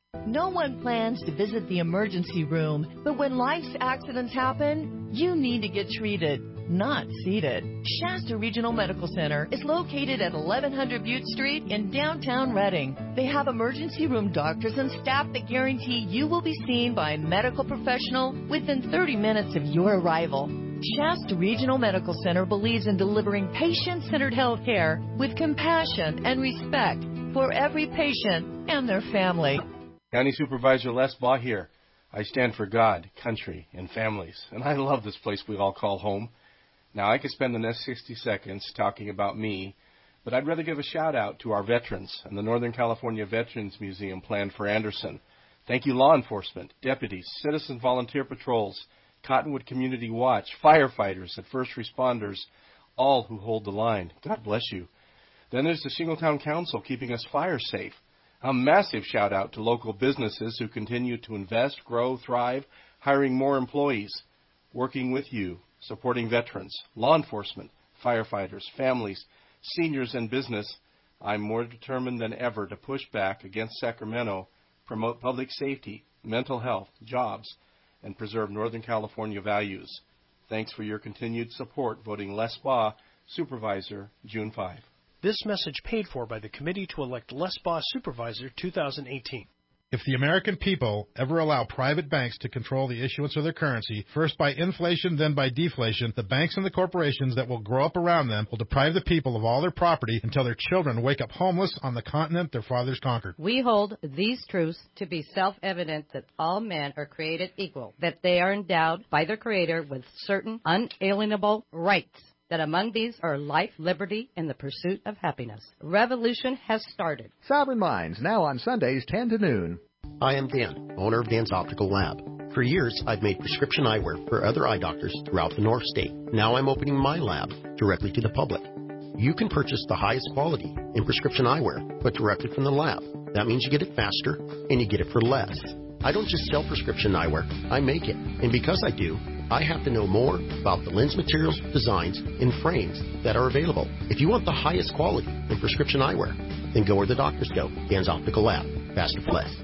No one plans to visit the emergency room, but when life's accidents happen, you need to get treated, not seated. Shasta Regional Medical Center is located at eleven hundred Butte Street in downtown Reading. They have emergency room doctors and staff that guarantee you will be seen by a medical professional within thirty minutes of your arrival. Shasta Regional Medical Center believes in delivering patient-centered health care with compassion and respect for every patient and their family. County Supervisor Les Baugh here. I stand for God, country, and families, and I love this place we all call home. Now, I could spend the next sixty seconds talking about me, but I'd rather give a shout-out to our veterans and the Northern California Veterans Museum planned for Anderson. Thank you, law enforcement, deputies, citizen volunteer patrols, Cottonwood Community Watch, firefighters, and first responders, all who hold the line. God bless you. Then there's the Shingletown Council keeping us fire safe. A massive shout-out to local businesses who continue to invest, grow, thrive, hiring more employees, working with you, supporting veterans, law enforcement, firefighters, families, seniors, and business. I'm more determined than ever to push back against Sacramento, promote public safety, mental health, jobs, and preserve Northern California values. Thanks for your continued support voting Les Baugh, Supervisor, June fifth. This message paid for by the Committee to elect Les Baugh Supervisor two thousand eighteen. If the American people ever allow private banks to control the issuance of their currency, first by inflation, then by deflation, the banks and the corporations that will grow up around them will deprive the people of all their property until their children wake up homeless on the continent their fathers conquered. We hold these truths to be self-evident that all men are created equal, that they are endowed by their Creator with certain unalienable rights, that among these are life, liberty, and the pursuit of happiness. Revolution has started. Sovereign Minds, now on Sundays, ten to noon. Hi, I'm Dan, owner of Dan's Optical Lab. For years, I've made prescription eyewear for other eye doctors throughout the North State. Now I'm opening my lab directly to the public. You can purchase the highest quality in prescription eyewear, but directly from the lab. That means you get it faster, and you get it for less. I don't just sell prescription eyewear, I make it. And because I do, I have to know more about the lens materials, designs, and frames that are available. If you want the highest quality in prescription eyewear, then go where the doctors go. Dan's Optical Lab. Faster for less.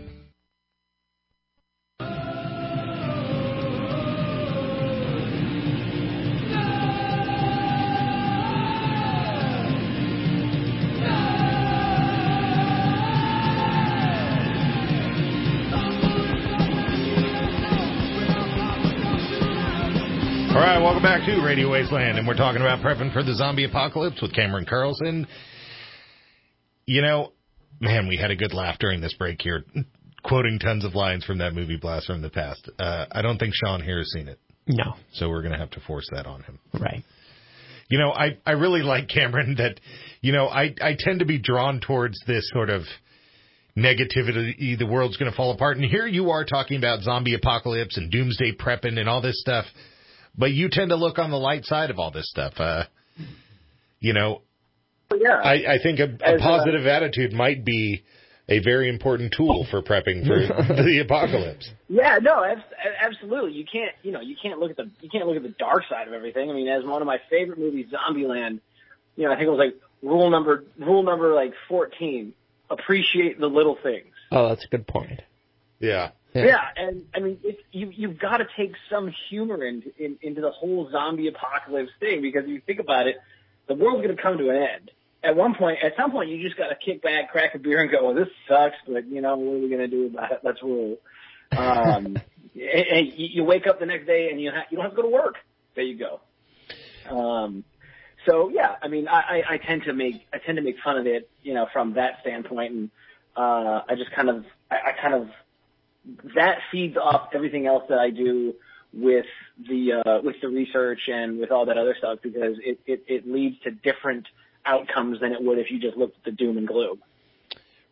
All right, welcome back to Radio Wasteland, and we're talking about prepping for the zombie apocalypse with Cameron Carlson. You know, man, we had a good laugh during this break here, quoting tons of lines from that movie Blast from the Past. Uh, I don't think Sean here has seen it. No. So we're going to have to force that on him. Right. You know, I, I really like, Cameron, that, you know, I, I tend to be drawn towards this sort of negativity, the world's going to fall apart. And here you are talking about zombie apocalypse and doomsday prepping and all this stuff. But you tend to look on the light side of all this stuff. Uh, you know, yeah. I, I think a, a positive uh, attitude might be a very important tool for prepping for the apocalypse. Yeah, no, absolutely. You can't, you know, you can't look at the you can't look at the dark side of everything. I mean, as one of my favorite movies, Zombieland, you know, I think it was like rule number rule number like fourteen: appreciate the little things. Oh, that's a good point. Yeah. Yeah, yeah, and I mean, it's, you, you've got to take some humor into, in, into the whole zombie apocalypse thing, because if you think about it, the world's going to come to an end. At one point, at some point, you just got to kick back, crack a beer, and go, well, this sucks, but, you know, what are we going to do about it? Let's roll. Um, and, and you wake up the next day, and you, ha- you don't have to go to work. There you go. Um, so, yeah, I mean, I, I, I tend to make I tend to make fun of it, you know, from that standpoint, and uh, I just kind of, I, I kind of, that feeds off everything else that I do with the uh, with the research and with all that other stuff, because it, it, it leads to different outcomes than it would if you just looked at the doom and gloom.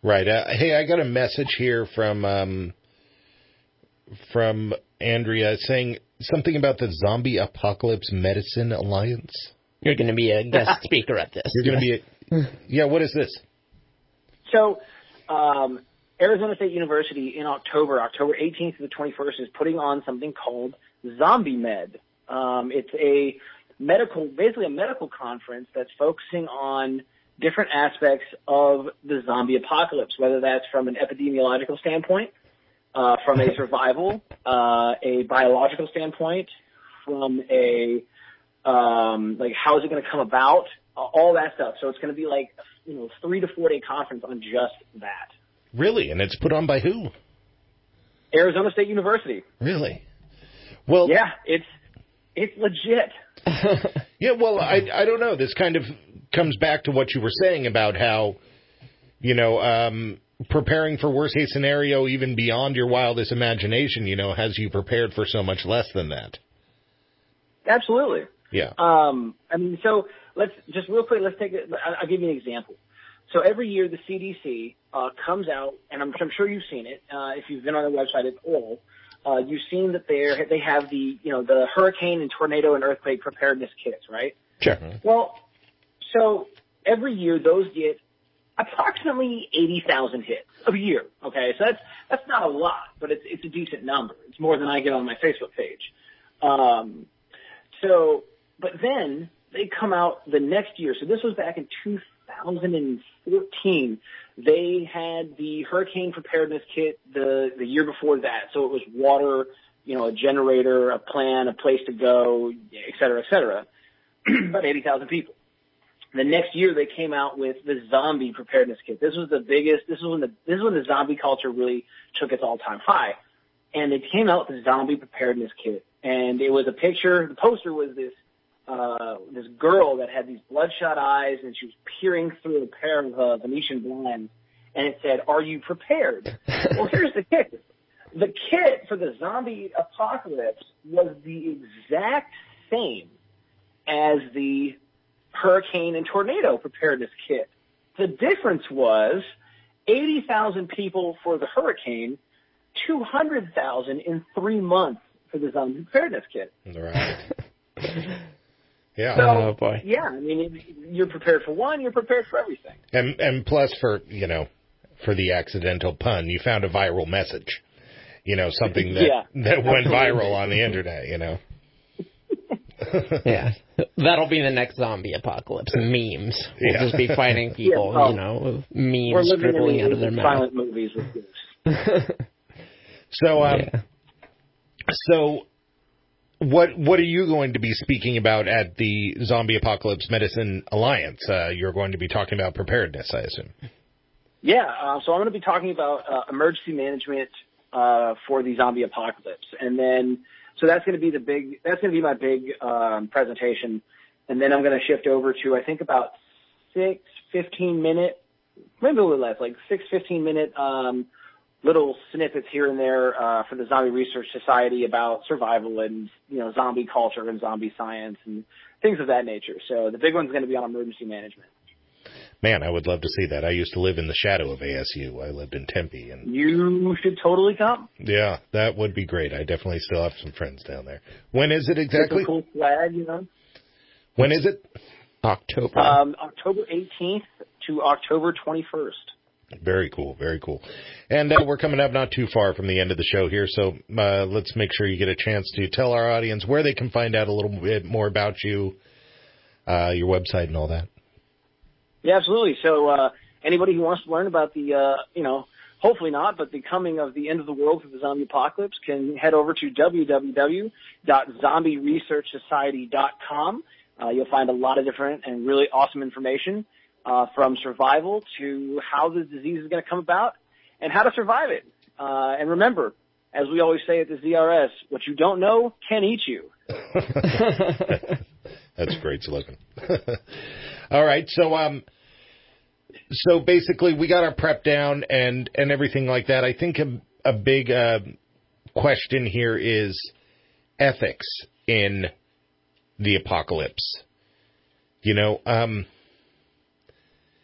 Right. Uh, hey, I got a message here from um, from Andrea saying something about the Zombie Apocalypse Medicine Alliance. You're going to be a guest speaker at this. You're going to be a... Yeah, what is this? So, um, Arizona State University in October, October eighteenth to the twenty-first, is putting on something called Zombie Med. Um, it's a medical, basically a medical conference that's focusing on different aspects of the zombie apocalypse, whether that's from an epidemiological standpoint, uh, from a survival, uh, a biological standpoint, from a, um, like how is it going to come about, uh, all that stuff. So it's going to be like, you know, three to four day conference on just that. Really? And it's put on by who? Arizona State University. Really? Well, yeah, it's it's legit. Yeah, well, I I don't know. This kind of comes back to what you were saying about how, you know, um, preparing for worst case scenario, even beyond your wildest imagination, you know, has you prepared for so much less than that. Absolutely. Yeah. Um, I mean, so let's just real quick. Let's take. A, I'll give you an example. So every year the C D C uh, comes out, and I'm, I'm sure you've seen it uh, if you've been on their website at all. Uh, you've seen that they they have the you know the hurricane and tornado and earthquake preparedness kits, right? Sure. Well, so every year those get approximately eighty thousand hits a year. Okay, so that's that's not a lot, but it's it's a decent number. It's more than I get on my Facebook page. Um, so, but then they come out the next year. So this was back in two thousand fourteen. They had the hurricane preparedness kit the the year before that. So it was water, you know, a generator, a plan, a place to go, et cetera, et cetera. About eighty thousand people. The next year they came out with the zombie preparedness kit. This was the biggest, this is when the, this is when the zombie culture really took its all time high. And they came out with the zombie preparedness kit. And it was a picture, the poster was this, uh, this girl that had these bloodshot eyes and she was peering through a pair of uh, Venetian blinds. And it said, "Are you prepared?" Well, here's the kicker. The kit for the zombie apocalypse was the exact same as the hurricane and tornado preparedness kit. The difference was eighty thousand people for the hurricane, two hundred thousand in three months for the zombie preparedness kit. Right. Yeah. So, oh boy. Yeah, I mean, you're prepared for one, you're prepared for everything. And and plus for, you know, for the accidental pun, you found a viral message. You know, something that yeah, that went absolutely. viral on the internet, you know. Yeah, that'll be the next zombie apocalypse. Memes. We'll Yeah. just be finding people, Yeah, well, you know, with We're memes living scribbling in out of their the mouth. silent movies with this. So, um, Yeah. so what what are you going to be speaking about at the Zombie Apocalypse Medicine Alliance? Uh, you're going to be talking about preparedness, I assume. Yeah, uh, so I'm going to be talking about uh, emergency management uh, for the zombie apocalypse, and then so that's going to be the big. That's going to be my big um, presentation, and then I'm going to shift over to I think about six fifteen minute, maybe a little less, like six fifteen minute um, little snippets here and there uh, for the Zombie Research Society about survival and you know zombie culture and zombie science and things of that nature. So the big one's going to be on emergency management. Man, I would love to see that. I used to live in the shadow of A S U. I lived in Tempe, and You should totally come. yeah, that would be great. I definitely still have some friends down there. When is it exactly? It's a cool flag, you know. When is it? October. Um, October eighteenth to October twenty-first. Very cool, very cool. And uh, we're coming up not too far from the end of the show here, so uh, let's make sure you get a chance to tell our audience where they can find out a little bit more about you, uh, your website and all that. Yeah, absolutely. So uh, anybody who wants to learn about the, uh, you know, hopefully not, but the coming of the end of the world through the zombie apocalypse can head over to w w w dot zombie research society dot com. Uh, you'll find a lot of different and really awesome information uh, from survival to how the disease is going to come about and how to survive it. Uh, and remember, as we always say at the Z R S, what you don't know can eat you. That's a great slogan. All right, so um, so basically we got our prep down and, and everything like that. I think a, a big uh, question here is ethics in the apocalypse. You know, um,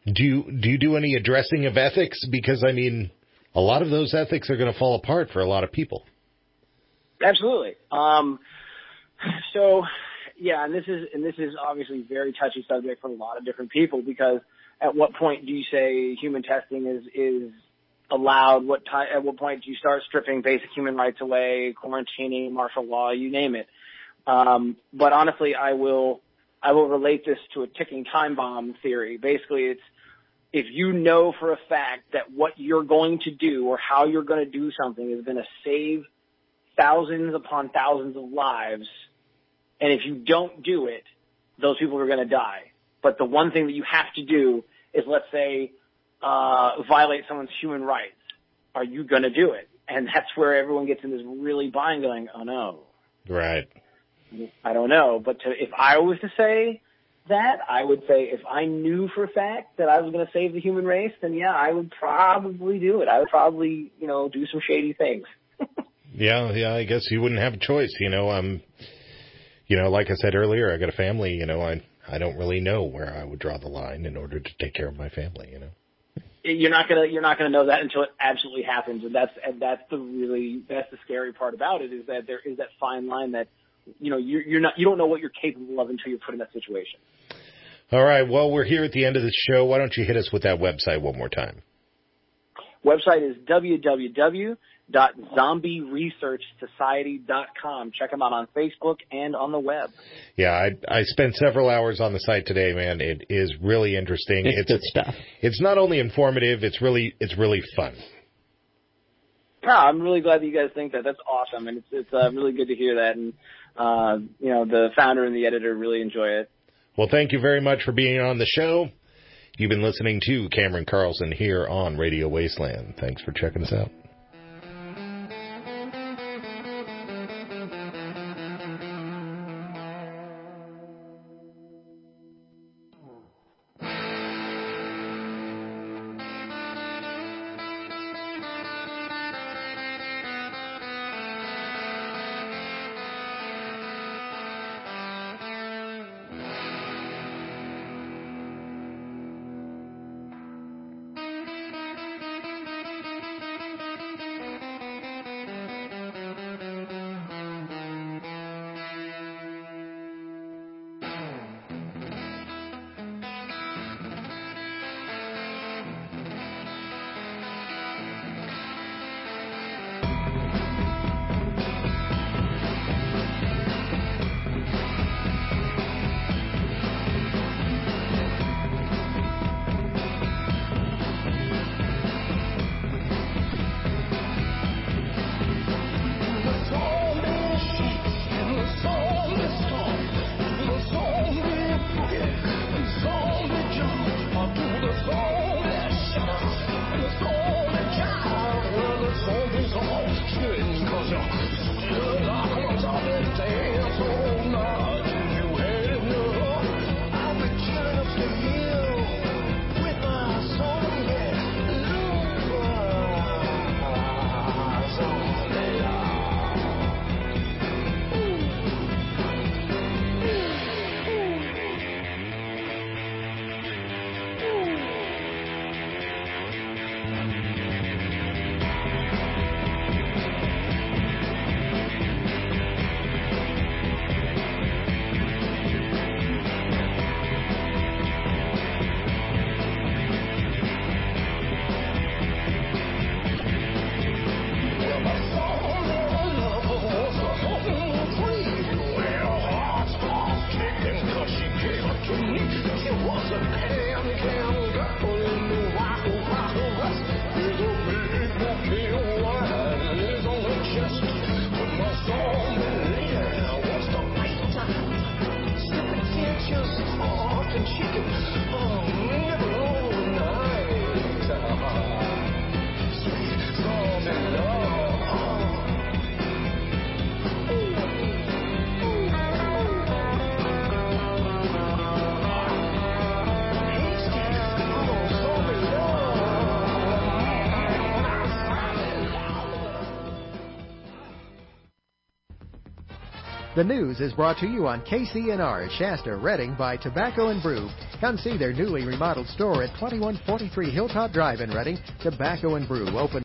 Do you do you do any addressing of ethics? Because, I mean, a lot of those ethics are going to fall apart for a lot of people. Absolutely. Um, so, yeah, and this is and this is obviously a very touchy subject for a lot of different people, because at what point do you say human testing is is allowed? What time? At what point do you start stripping basic human rights away, quarantining, martial law, you name it? Um, but honestly, I will I will relate this to a ticking time bomb theory. Basically, it's if you know for a fact that what you're going to do or how you're going to do something is going to save thousands upon thousands of lives, and if you don't do it, those people are going to die. But the one thing that you have to do is, let's say, uh, violate someone's human rights. Are you going to do it? And that's where everyone gets in this really bind going, oh, no. Right. I don't know. But to, if I was to say that, I would say if I knew for a fact that I was going to save the human race, then, yeah, I would probably do it. I would probably, you know, do some shady things. yeah, yeah, I guess you wouldn't have a choice. You know, um, you know, like I said earlier, I got a family, you know, I I don't really know where I would draw the line in order to take care of my family, you know. You're not gonna you're not gonna know that until it absolutely happens, and that's and that's the really that's the scary part about it, is that there is that fine line that, you know, you're, you're not you don't know what you're capable of until you're put in that situation. All right, well, we're here at the end of the show. Why don't you hit us with that website one more time? Website is w w w dot zombie research society dot com. Check them out on Facebook and on the web. Yeah, I I spent several hours on the site today, man. It is really interesting. It's, it's good stuff. It's not only informative, it's really it's really fun. Yeah, I'm really glad that you guys think that. That's awesome, and it's it's uh, really good to hear that. And uh, you know, the founder and the editor really enjoy it. Well, thank you very much for being on the show. You've been listening to Cameron Carlson here on Radio Wasteland. Thanks for checking us out. The news is brought to you on K C N R Shasta, Redding by Tobacco and Brew. Come see their newly remodeled store at twenty-one forty-three Hilltop Drive in Redding. Tobacco and Brew open